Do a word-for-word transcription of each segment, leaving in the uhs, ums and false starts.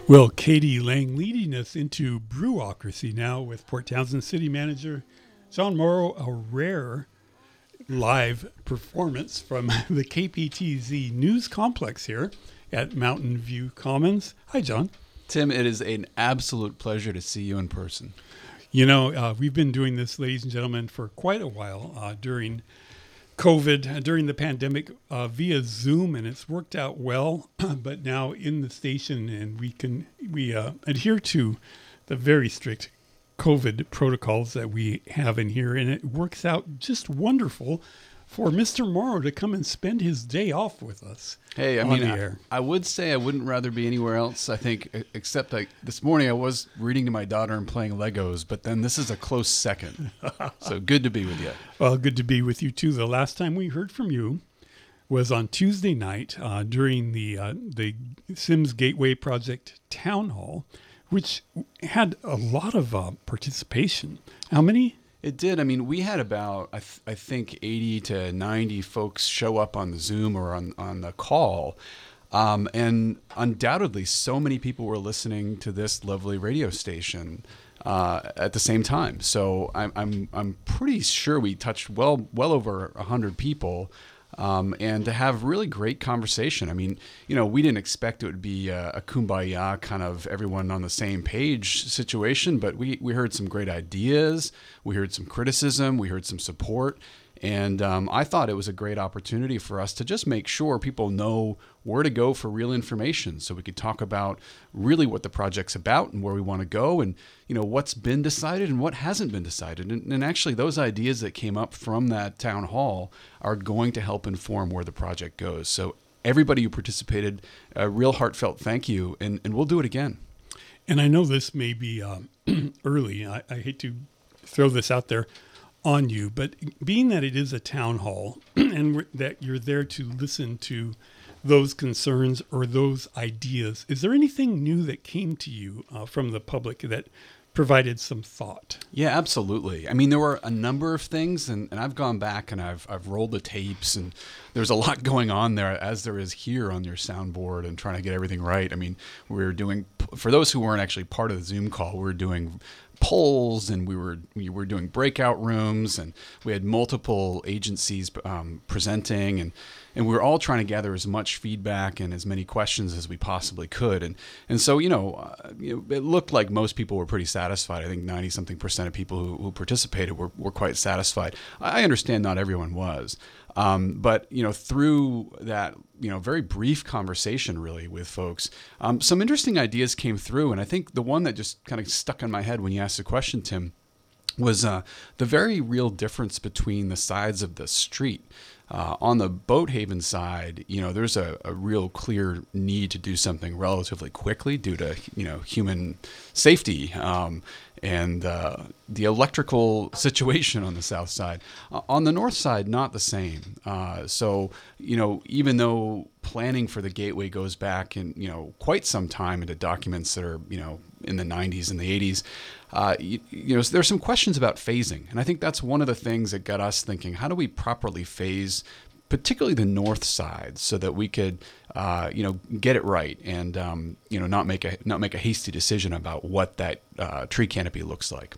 Well, Katie Lang leading us into Brewocracy now with Port Townsend City Manager John Morrow, a rare live performance from the K P T Z News Complex here at Mountain View Commons. Hi, John. Tim, it is an absolute pleasure to see you in person. You know, uh, we've been doing this, ladies and gentlemen, for quite a while uh, during COVID, uh, during the pandemic uh, via Zoom, and it's worked out well. But now in the station, and we can we uh, adhere to the very strict COVID protocols that we have in here, and it works out just wonderful for Mister Morrow to come and spend his day off with us. Hey, I on mean, the I, air. I would say I wouldn't rather be anywhere else, I think, e- except like this morning I was reading to my daughter and playing Legos, but then this is a close second. So good to be with you. Well, good to be with you too. The last time we heard from you was on Tuesday night uh, during the uh, the Sims Gateway Project Town Hall, which had a lot of uh, participation. How many? It did. I mean, we had about, I, th- I think, eighty to ninety folks show up on the Zoom or on, on the call. Um, and undoubtedly, so many people were listening to this lovely radio station uh, at the same time. So I'm, I'm, I'm pretty sure we touched well, well over one hundred people. Um, and to have really great conversation. I mean, you know, we didn't expect it would be a, a kumbaya kind of everyone on the same page situation, but we, we heard some great ideas. We heard some criticism. We heard some support. And um, I thought it was a great opportunity for us to just make sure people know where to go for real information, so we could talk about really what the project's about and where we want to go, and you know what's been decided and what hasn't been decided. And, and actually, those ideas that came up from that town hall are going to help inform where the project goes. So everybody who participated, a real heartfelt thank you, and, and we'll do it again. And I know this may be um, early. I, I hate to throw this out there on you, but being that it is a town hall and we're, that you're there to listen to those concerns or those ideas, is there anything new that came to you uh, from the public that provided some thought? Yeah, absolutely. I mean, there were a number of things, and, and I've gone back and I've I've rolled the tapes, and there's a lot going on there, as there is here on your soundboard, and trying to get everything right. I mean, we were doing, for those who weren't actually part of the Zoom call, we were doing polls, and we were we were doing breakout rooms, and we had multiple agencies um, presenting, and and we were all trying to gather as much feedback and as many questions as we possibly could. And and so, you know, uh, you know, it looked like most people were pretty satisfied. I think ninety something percent of people who, who participated were, were quite satisfied. I understand not everyone was. Um, but, you know, through that, you know, very brief conversation really with folks, um, some interesting ideas came through. And I think the one that just kind of stuck in my head when you asked the question, Tim, was uh, the very real difference between the sides of the street. Uh, on the Boathaven side, you know, there's a, a real clear need to do something relatively quickly due to, you know, human safety um, and uh, the electrical situation on the south side. Uh, on the north side, not the same. Uh, so, you know, even though planning for the gateway goes back in, you know, quite some time into documents that are, you know, in the nineties and the eighties, uh, you, you know, there's some questions about phasing. And I think that's one of the things that got us thinking, how do we properly phase, particularly the north side, so that we could, uh, you know, get it right and, um, you know, not make a not make a hasty decision about what that uh, tree canopy looks like.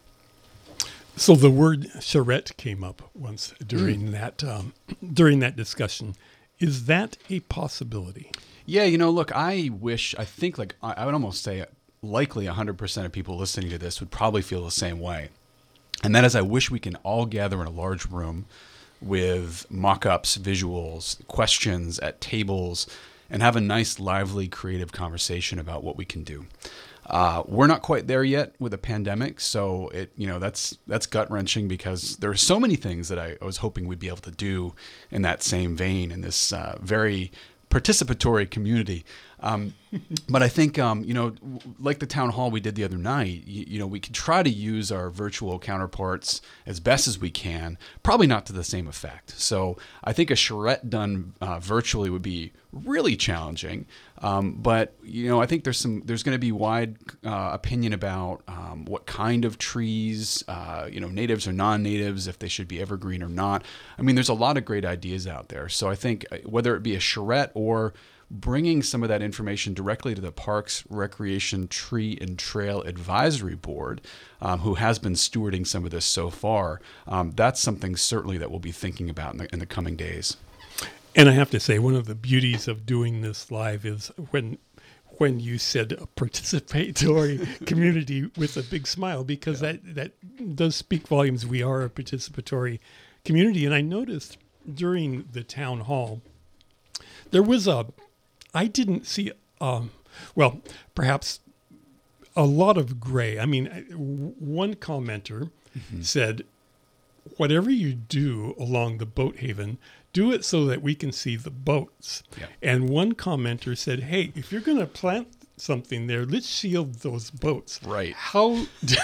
So the word charrette came up once during mm. that um, during that discussion. Is that a possibility? Yeah, you know, look, I wish, I think like, I would almost say likely one hundred percent of people listening to this would probably feel the same way. And that is, I wish we can all gather in a large room with mock-ups, visuals, questions at tables, and have a nice, lively, creative conversation about what we can do. Uh, we're not quite there yet with a pandemic, so it you know that's that's gut-wrenching, because there are so many things that I, I was hoping we'd be able to do in that same vein in this uh, very participatory community. Um, but I think, um, you know, like the town hall we did the other night, you, you know, we could try to use our virtual counterparts as best as we can, probably not to the same effect. So I think a charrette done uh, virtually would be really challenging. Um, but, you know, I think there's some, there's going to be wide uh, opinion about um, what kind of trees, uh, you know, natives or non-natives, if they should be evergreen or not. I mean, there's a lot of great ideas out there. So I think whether it be a charrette or bringing some of that information directly to the Parks, Recreation, Tree, and Trail Advisory Board, um, who has been stewarding some of this so far, um, that's something certainly that we'll be thinking about in the, in the coming days. And I have to say, one of the beauties of doing this live is when when you said a participatory community with a big smile, because yeah. that, that does speak volumes. We are a participatory community. And I noticed during the town hall, there was a, I didn't see, um, well, perhaps a lot of gray. I mean, one commenter mm-hmm. said, whatever you do along the boat haven, do it so that we can see the boats. Yeah. And one commenter said, hey, if you're going to plant something there, let's shield those boats. Right. How,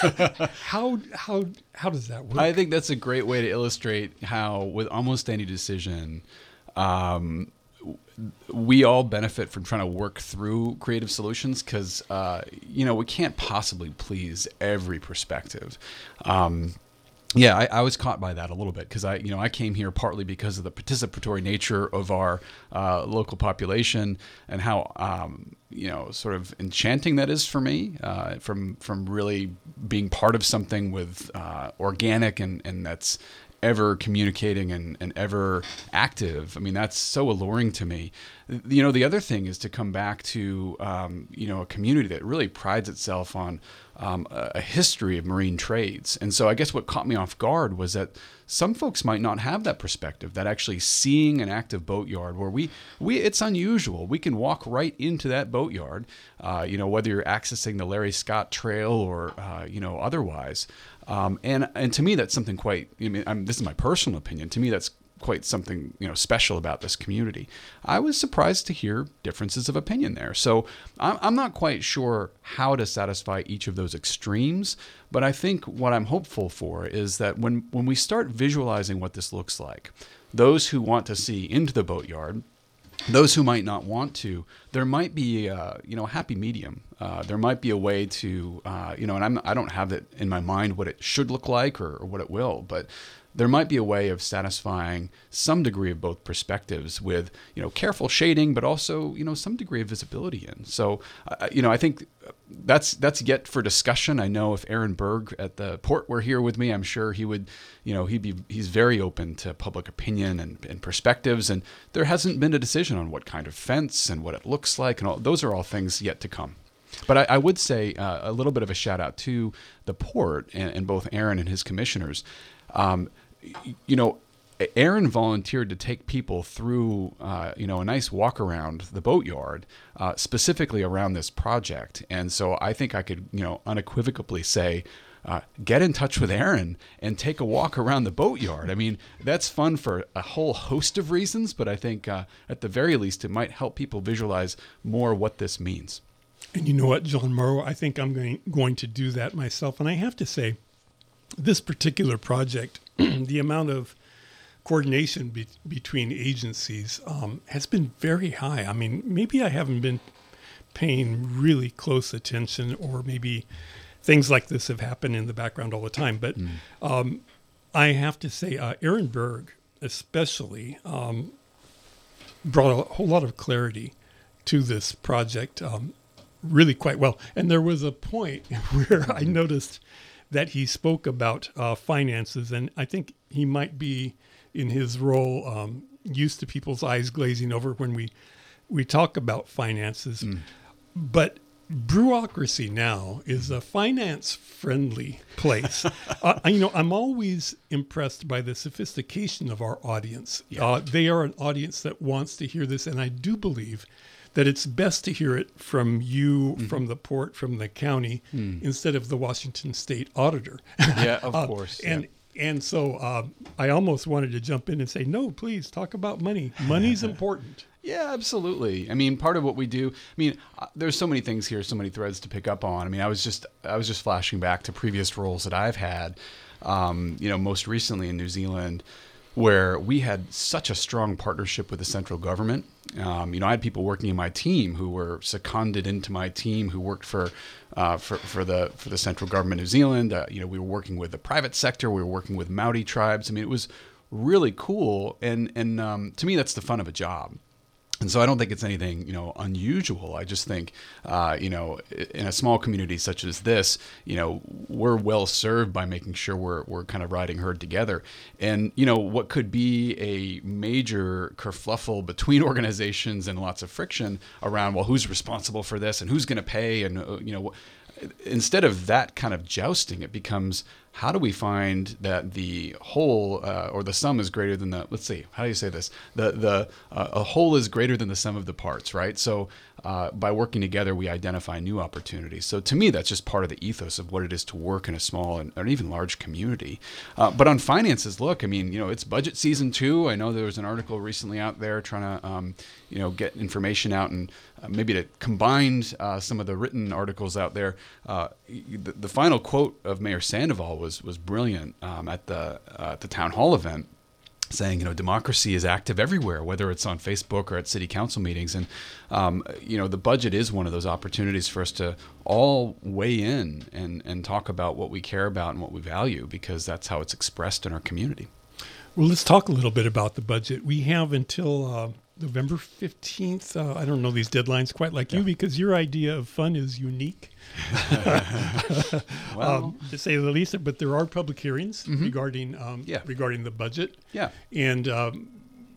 how, how, how does that work? I think that's a great way to illustrate how with almost any decision, um, we all benefit from trying to work through creative solutions because, uh, you know, we can't possibly please every perspective. Um, Yeah, I, I was caught by that a little bit because I, you know, I came here partly because of the participatory nature of our uh, local population and how, um, you know, sort of enchanting that is for me. Uh, from from really being part of something with uh, organic and and that's ever communicating and, and ever active. I mean, that's so alluring to me. You know, the other thing is to come back to, um, you know, a community that really prides itself on um, a history of marine trades. And so I guess what caught me off guard was that some folks might not have that perspective, that actually seeing an active boatyard where we, we it's unusual. We can walk right into that boatyard, uh, you know, whether you're accessing the Larry Scott Trail or, uh, you know, otherwise. Um, and and to me, that's something quite, I mean, I'm, this is my personal opinion. To me, that's quite something, you know, special about this community. I was surprised to hear differences of opinion there. So I'm, I'm not quite sure how to satisfy each of those extremes, but I think what I'm hopeful for is that when, when we start visualizing what this looks like, those who want to see into the boatyard, those who might not want to, there might be a, you know, a happy medium. Uh, there might be a way to, uh, you know, and I'm, I don't have it in my mind what it should look like or, or what it will, but there might be a way of satisfying some degree of both perspectives with, you know, careful shading, but also, you know, some degree of visibility in. So, uh, you know, I think that's that's yet for discussion. I know if Aaron Berg at the port were here with me, I'm sure he would, you know, he'd be he's very open to public opinion and, and perspectives. And there hasn't been a decision on what kind of fence and what it looks like, and all those are all things yet to come. But I, I would say uh, a little bit of a shout out to the port and, and both Aaron and his commissioners. Um, you know, Aaron volunteered to take people through, uh, you know, a nice walk around the boatyard, uh, specifically around this project. And so I think I could, you know, unequivocally say, uh, get in touch with Aaron and take a walk around the boatyard. I mean, that's fun for a whole host of reasons, but I think uh, at the very least, it might help people visualize more what this means. And you know what, John Morrow, I think I'm going, going to do that myself. And I have to say, this particular project, the amount of coordination be- between agencies um, has been very high. I mean, maybe I haven't been paying really close attention, or maybe things like this have happened in the background all the time. But mm. um, I have to say, uh, Aaron Berg especially um, brought a whole lot of clarity to this project um, really quite well. And there was a point where I noticed that he spoke about uh, finances, and I think he might be, in his role, um, used to people's eyes glazing over when we we talk about finances. Mm. But Brewocracy now is a finance-friendly place. uh, you know, I'm always impressed by the sophistication of our audience. Yeah. Uh, they are an audience that wants to hear this, and I do believe that it's best to hear it from you, mm-hmm. from the port, from the county, mm. instead of the Washington State auditor. Yeah, of uh, course. And yeah. and so uh, I almost wanted to jump in and say, no, please talk about money. Money's important. Yeah, absolutely. I mean, part of what we do, I mean, uh, there's so many things here, so many threads to pick up on. I mean, I was just I was just flashing back to previous roles that I've had, um, you know, most recently in New Zealand, where we had such a strong partnership with the central government. Um, you know, I had people working in my team who were seconded into my team who worked for uh, for, for the for the central government of New Zealand. Uh, you know, we were working with the private sector. We were working with Maori tribes. I mean, it was really cool. And and um, to me, that's the fun of a job. And so I don't think it's anything, you know, unusual. I just think, uh, you know, in a small community such as this, you know, we're well served by making sure we're we're kind of riding herd together. And, you know, what could be a major kerfluffle between organizations and lots of friction around, well, who's responsible for this and who's going to pay, and, uh, you know, instead of that kind of jousting, it becomes, how do we find that the whole uh, or the sum is greater than the, let's see, how do you say this? The the uh, a whole is greater than the sum of the parts, right? So uh, by working together, we identify new opportunities. So to me, that's just part of the ethos of what it is to work in a small and or even large community. Uh, but on finances, look, I mean, you know, it's budget season too. I know there was an article recently out there trying to, um, you know, get information out and uh, maybe to combine uh, some of the written articles out there. Uh, the, the final quote of Mayor Sandoval was was brilliant um, at the uh, at the town hall event, saying, you know, democracy is active everywhere, whether it's on Facebook or at city council meetings. And, um, you know, the budget is one of those opportunities for us to all weigh in and, and talk about what we care about and what we value, because that's how it's expressed in our community. Well, let's talk a little bit about the budget. We have until uh, November fifteenth. Uh, I don't know these deadlines quite like yeah. you, because your idea of fun is unique. well, um, to say the least, but there are public hearings mm-hmm. regarding um, yeah. regarding the budget. Yeah, and um,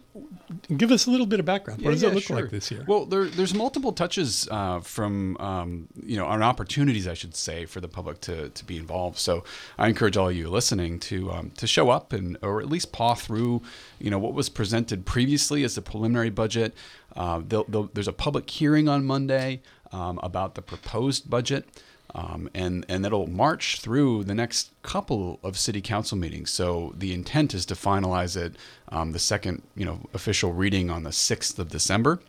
give us a little bit of background. What yeah, does yeah, it look sure. like this year? Well, there, there's multiple touches uh, from um, you know, on opportunities, I should say, for the public to to be involved. So I encourage all of you listening to um, to show up and or at least paw through, you know, what was presented previously as the preliminary budget. Uh, they'll, they'll, there's a public hearing on Monday um, about the proposed budget. Um, and, and that'll march through the next couple of city council meetings. So the intent is to finalize it, um, the second, you know, official reading on the sixth of December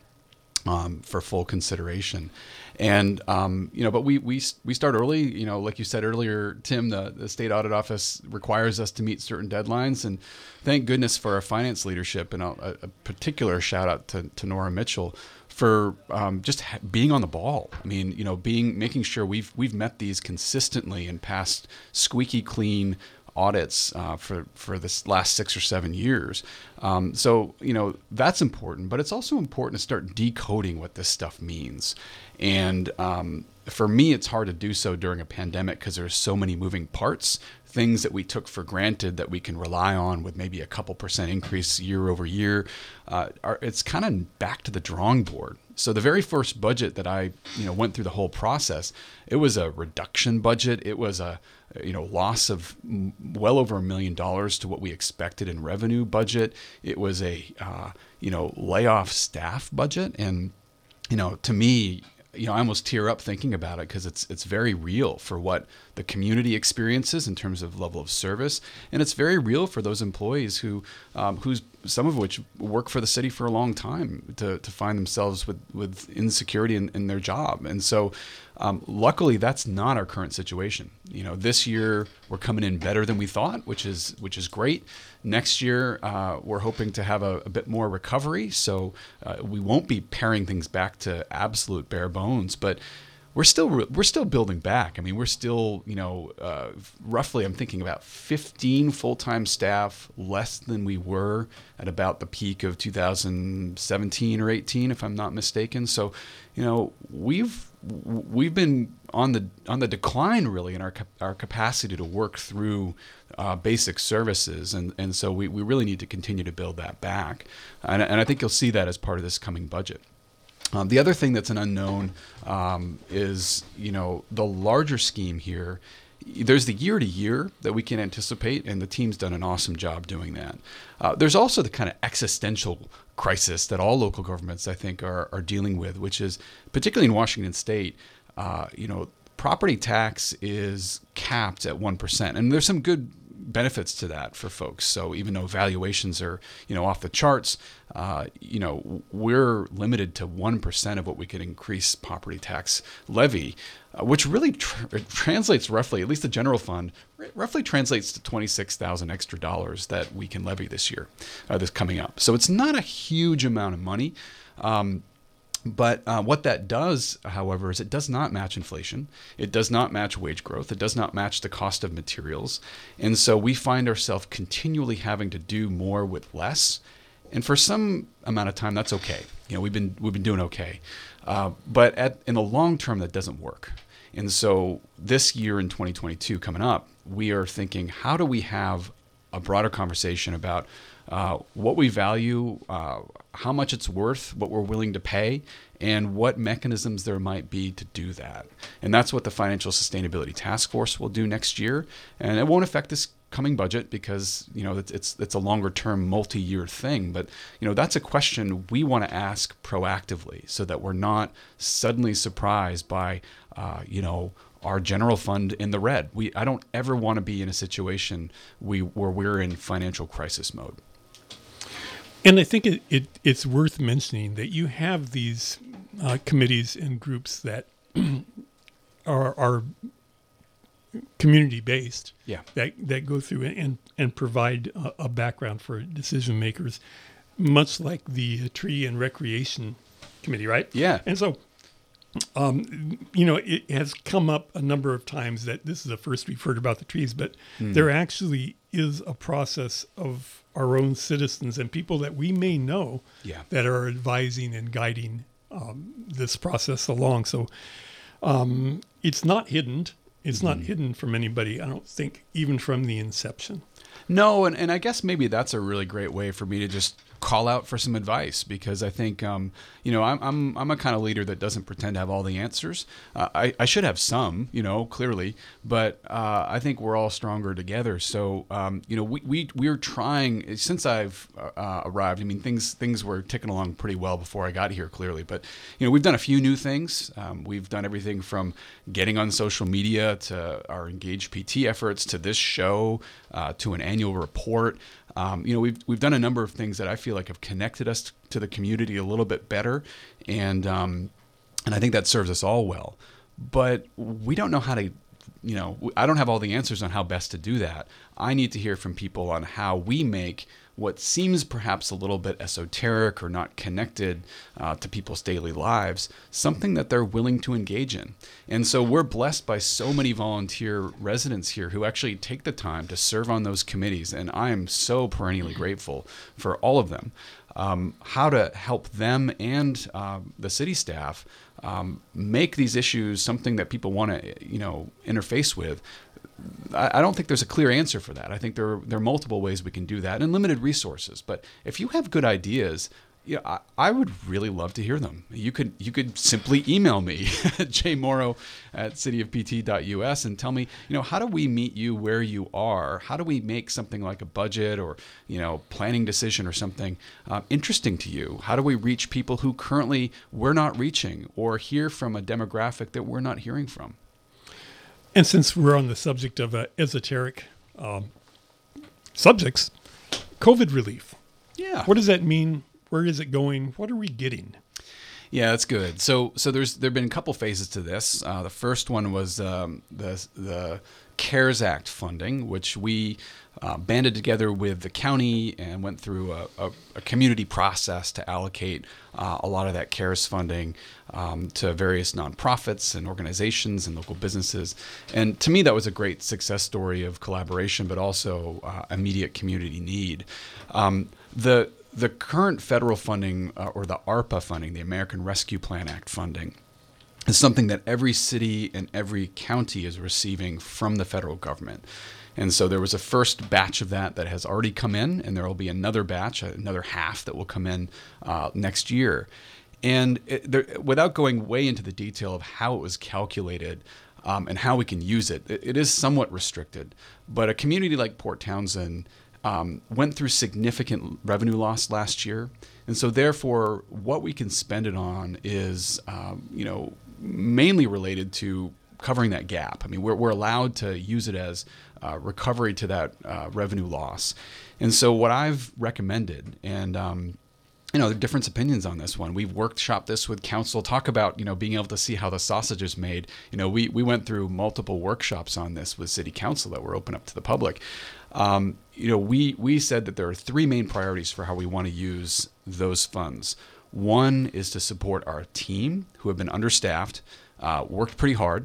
um, for full consideration. And, um, you know, but we, we, we start early, you know, like you said earlier, Tim, the, the state audit office requires us to meet certain deadlines, and thank goodness for our finance leadership, and a, a particular shout out to, to Nora Mitchell for um, just ha- being on the ball. I mean, you know, being making sure we've we've met these consistently and passed squeaky clean audits uh, for for this last six or seven years. Um, so you know, that's important, but it's also important to start decoding what this stuff means. And um, for me, it's hard to do so during a pandemic because there's so many moving parts. Things that we took for granted that we can rely on with maybe a couple percent increase year over year, uh, are, it's kind of back to the drawing board. So the very first budget that I, you know, went through the whole process, it was a reduction budget. It was a, you know, loss of well over a million dollars to what we expected in revenue budget. It was a, uh, you know, layoff staff budget. And, you know, to me, you know, I almost tear up thinking about it because it's it's very real for what the community experiences in terms of level of service, and it's very real for those employees who, um, who's some of which work for the city for a long time to to find themselves with with insecurity in, in their job. And so, um, luckily, that's not our current situation. You know, this year we're coming in better than we thought, which is which is great. Next year, uh, we're hoping to have a, a bit more recovery, so uh, we won't be paring things back to absolute bare bones, but we're still we're still building back. I mean, we're still, you know, uh, roughly, I'm thinking about fifteen full-time staff less than we were at about the peak of two thousand seventeen or eighteen, if I'm not mistaken. So, you know, we've we've been on the on the decline really in our our capacity to work through uh, basic services, and and so we, we really need to continue to build that back, and, and I think you'll see that as part of this coming budget. Um, the other thing that's an unknown um, is, you know, the larger scheme here. There's the year to year that we can anticipate, and the team's done an awesome job doing that. Uh, there's also the kind of existential crisis that all local governments, I think, are, are dealing with, which is, particularly in Washington State, uh, you know, property tax is capped at one percent. And there's some good benefits to that for folks. So even though valuations are, you know, off the charts, uh, you know, we're limited to one percent of what we could increase property tax levy, uh, which really tr- translates roughly, at least the general fund, r- roughly translates to twenty-six thousand extra dollars that we can levy this year, uh, this coming up. So it's not a huge amount of money. Um, But uh, what that does, however, is it does not match inflation. It does not match wage growth. It does not match the cost of materials. And so we find ourselves continually having to do more with less. And for some amount of time, that's okay. You know, we've been we've been doing okay. Uh, but at, in the long term, that doesn't work. And so this year in twenty twenty-two coming up, we are thinking, how do we have a broader conversation about uh, what we value, uh, how much it's worth, what we're willing to pay, and what mechanisms there might be to do that. And that's what the Financial Sustainability Task Force will do next year. And it won't affect this coming budget because, you know, it's it's, it's a longer term multi-year thing. But, you know, that's a question we want to ask proactively so that we're not suddenly surprised by, uh, you know, our general fund in the red. We I don't ever want to be in a situation we where we're in financial crisis mode. And I think it, it it's worth mentioning that you have these uh, committees and groups that are are community based. Yeah. That that go through and and provide a, a background for decision makers, much like the Tree and Recreation Committee, right? Yeah. And so. Um, you know, it has come up a number of times that this is the first we've heard about the trees, but mm. there actually is a process of our own citizens and people that we may know yeah. that are advising and guiding um, this process along. So um, it's not hidden. It's mm-hmm. not hidden from anybody, I don't think, even from the inception. No, and, and I guess maybe that's a really great way for me to just call out for some advice, because I think, um, you know, I'm, I'm I'm a kind of leader that doesn't pretend to have all the answers. Uh, I, I should have some, you know, clearly, but uh, I think we're all stronger together. So, um, you know, we, we, we're trying, since I've uh, arrived, I mean, things things were ticking along pretty well before I got here, clearly. But, you know, we've done a few new things. Um, we've done everything from getting on social media to our Engaged P T efforts to this show uh, to an annual report. Um, you know, we've we've done a number of things that I feel like have connected us to the community a little bit better, and um, and I think that serves us all well. But we don't know how to, you know, I don't have all the answers on how best to do that. I need to hear from people on how we make what seems perhaps a little bit esoteric or not connected uh, to people's daily lives, something that they're willing to engage in. And so we're blessed by so many volunteer residents here who actually take the time to serve on those committees, and I am so perennially grateful for all of them. Um, how to help them and uh, the city staff um, make these issues something that people want to, you know, interface with. I don't think there's a clear answer for that. I think there are, there are multiple ways we can do that and limited resources. But if you have good ideas, yeah, I, I would really love to hear them. You could you could simply email me at j morrow at city of p t dot u s and tell me, you know, how do we meet you where you are? How do we make something like a budget or, you know, planning decision or something uh, interesting to you? How do we reach people who currently we're not reaching or hear from a demographic that we're not hearing from? And since we're on the subject of uh, esoteric um, subjects, COVID relief. Yeah. What does that mean? Where is it going? What are we getting? Yeah, that's good. So, so there's there've been a couple phases to this. Uh, the first one was um, the the CARES Act funding, which we uh, banded together with the county and went through a, a, a community process to allocate uh, a lot of that CARES funding um, to various nonprofits and organizations and local businesses. And to me, that was a great success story of collaboration, but also uh, immediate community need. Um, the The current federal funding, uh, or the ARPA funding, the American Rescue Plan Act funding, is something that every city and every county is receiving from the federal government. And so there was a first batch of that that has already come in, and there will be another batch, another half that will come in uh, next year. And it, there, without going way into the detail of how it was calculated um, and how we can use it, it, it is somewhat restricted. But a community like Port Townsend Um, went through significant revenue loss last year, and so therefore, what we can spend it on is, um, you know, mainly related to covering that gap. I mean, we're we're allowed to use it as uh, recovery to that uh, revenue loss, and so what I've recommended, and um, you know, there are different opinions on this one. We've workshopped this with council. Talk about, you know, being able to see how the sausage is made. You know, we we went through multiple workshops on this with city council that were open up to the public. Um, you know, we, we said that there are three main priorities for how we want to use those funds. One is to support our team, who have been understaffed, uh, worked pretty hard,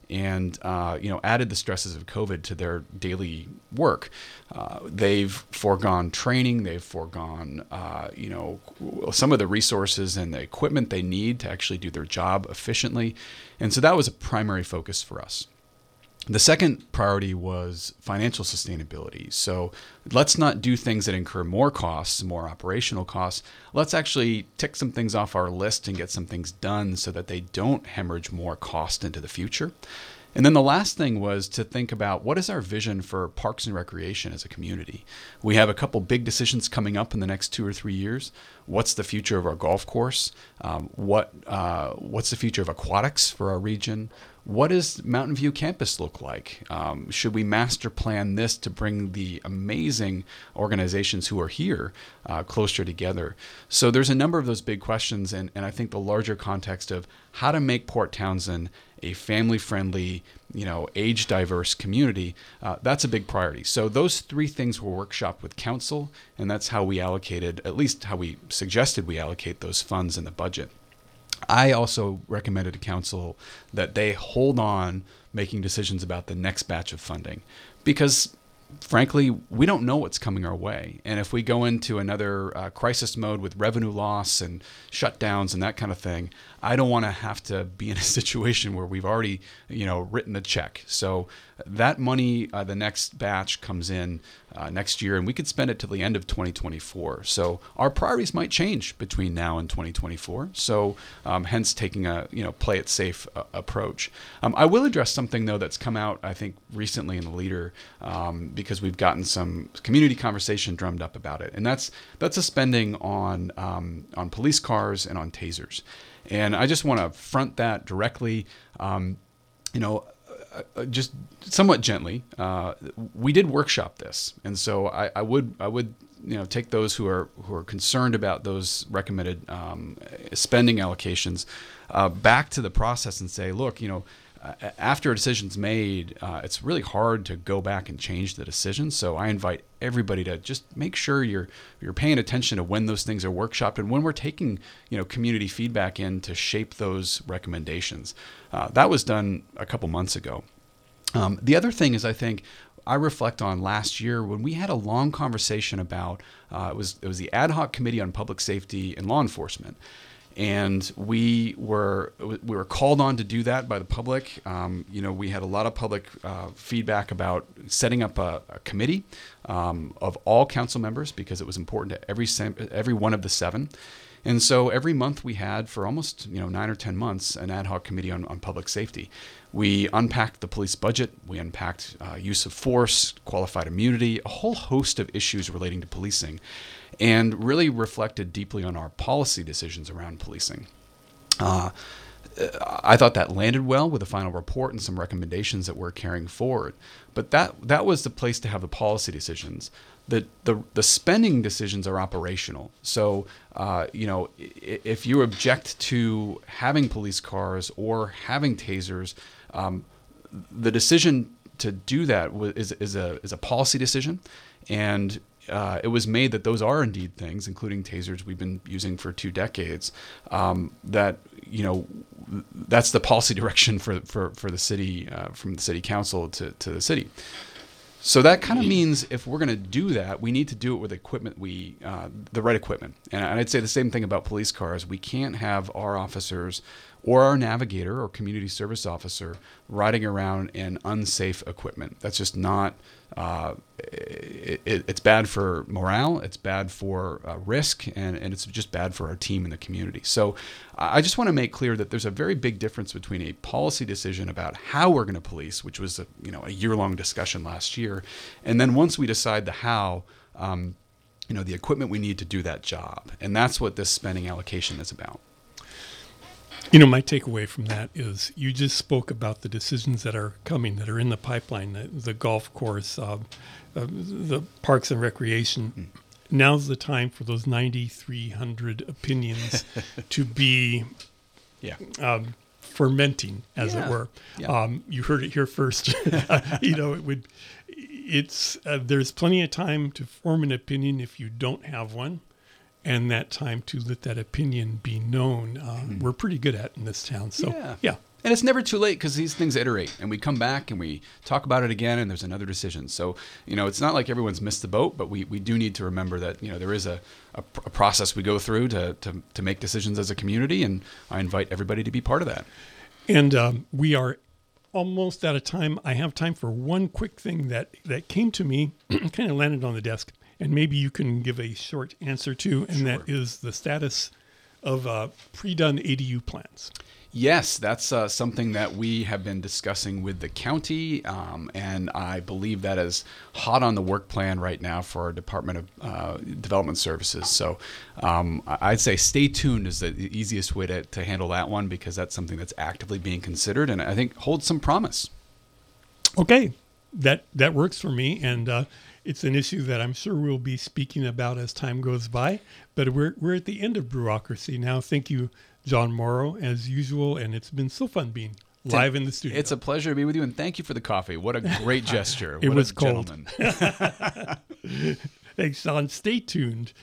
and uh, you know added the stresses of COVID to their daily work. Uh, they've foregone training, they've foregone uh, you know some of the resources and the equipment they need to actually do their job efficiently, and so that was a primary focus for us. The second priority was financial sustainability. So let's not do things that incur more costs, more operational costs. Let's actually tick some things off our list and get some things done so that they don't hemorrhage more cost into the future. And then the last thing was to think about what is our vision for parks and recreation as a community. We have a couple big decisions coming up in the next two or three years. What's the future of our golf course? Um, what uh, what's the future of aquatics for our region? What does Mountain View campus look like? Um, should we master plan this to bring the amazing organizations who are here uh, closer together? So there's a number of those big questions, and, and I think the larger context of how to make Port Townsend a family-friendly, you know, age-diverse community, uh, that's a big priority. So those three things were workshopped with council, and that's how we allocated, at least how we suggested we allocate those funds in the budget. I also recommended to council that they hold on making decisions about the next batch of funding because, frankly, we don't know what's coming our way. And if we go into another uh, crisis mode with revenue loss and shutdowns and that kind of thing, I don't want to have to be in a situation where we've already, you know, written the check. So that money, uh, the next batch comes in uh, next year, and we could spend it till the end of twenty twenty-four. So our priorities might change between now and twenty twenty-four. So um, hence taking a, you know, play it safe uh, approach. Um, I will address something, though, that's come out, I think, recently in the Leader, um, because we've gotten some community conversation drummed up about it. And that's that's a spending on um, on police cars and on tasers. And I just want to front that directly, um, you know, uh, just somewhat gently. Uh, we did workshop this, and so I, I would, I would, you know, take those who are who are concerned about those recommended um, spending allocations uh, back to the process and say, look, you know, uh, after a decision's made, uh, it's really hard to go back and change the decision. So I invite everybody to just make sure you're you're paying attention to when those things are workshopped and when we're taking, you know, community feedback in to shape those recommendations. Uh, that was done a couple months ago. Um, the other thing is, I think I reflect on last year when we had a long conversation about uh, it was it was the Ad Hoc Committee on Public Safety and Law Enforcement. And we were we were called on to do that by the public. Um, you know, we had a lot of public uh, feedback about setting up a, a committee um, of all council members because it was important to every sem- every one of the seven. And so every month we had for almost you know nine or ten months an ad hoc committee on, on public safety. We unpacked the police budget. We unpacked uh, use of force, qualified immunity, a whole host of issues relating to policing, and really reflected deeply on our policy decisions around policing. Uh, I thought that landed well with a final report and some recommendations that we're carrying forward. But that that was the place to have the policy decisions. The the, the spending decisions are operational. So, uh, you know, if you object to having police cars or having tasers, um, the decision to do that is is a is a policy decision, and Uh, it was made that those are indeed things, including tasers we've been using for two decades, um, that, you know, that's the policy direction for, for, for the city, uh, from the city council to, to the city. So that kind of means if we're going to do that, we need to do it with equipment, we uh, the right equipment. And I'd say the same thing about police cars. We can't have our officers or our navigator or community service officer riding around in unsafe equipment. That's just not, uh, it, it, it's bad for morale, it's bad for uh, risk, and, and it's just bad for our team and the community. So I just want to make clear that there's a very big difference between a policy decision about how we're going to police, which was a, you know, a year-long discussion last year, and then once we decide the how, um, you know, the equipment we need to do that job. And that's what this spending allocation is about. You know, my takeaway from that is you just spoke about the decisions that are coming, that are in the pipeline, the, the golf course, uh, uh, the parks and recreation. Mm. Now's the time for those ninety-three hundred opinions to be yeah. um, fermenting, as yeah. it were. Yeah. Um, you heard it here first. You know, it would. It's uh, there's plenty of time to form an opinion if you don't have one. And that time to let that opinion be known, uh, mm. we're pretty good at in this town. So, yeah. yeah. And it's never too late because these things iterate, and we come back and we talk about it again, and there's another decision. So, you know, it's not like everyone's missed the boat, but we, we do need to remember that, you know, there is a, a, a process we go through to, to, to make decisions as a community, and I invite everybody to be part of that. And um, we are almost out of time. I have time for one quick thing that, that came to me, kind of landed on the desk, and maybe you can give a short answer to, and Sure. that is the status of uh, pre-done A D U plans. Yes, that's uh, something that we have been discussing with the county, um, and I believe that is hot on the work plan right now for our Department of uh, Development Services. So um, I'd say stay tuned is the easiest way to, to handle that one, because that's something that's actively being considered, and I think holds some promise. Okay, that that works for me, and uh, it's an issue that I'm sure we'll be speaking about as time goes by. But we're we're at the end of bureaucracy now. Thank you, John Morrow, as usual, and it's been so fun being live in the studio. It's a pleasure to be with you, and thank you for the coffee. What a great gesture. It What was a cold. gentleman. Thanks, John. Stay tuned.